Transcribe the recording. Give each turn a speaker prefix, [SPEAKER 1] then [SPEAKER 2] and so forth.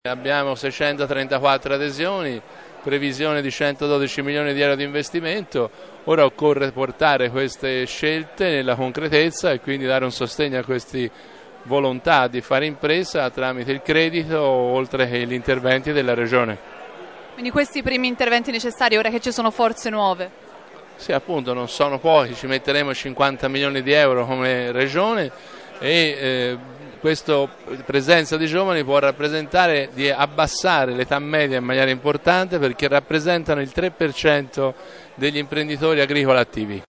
[SPEAKER 1] Abbiamo 634 adesioni, previsione di 112 milioni di euro di investimento. Ora occorre portare queste scelte nella concretezza e quindi dare un sostegno a queste volontà di fare impresa tramite il credito oltre che gli interventi della Regione.
[SPEAKER 2] Quindi questi primi interventi necessari ora che ci sono forze nuove?
[SPEAKER 1] Sì, appunto, non sono pochi, ci metteremo 50 milioni di euro come Regione e questa presenza di giovani può rappresentare di abbassare l'età media in maniera importante perché rappresentano il 3% degli imprenditori agricoli attivi.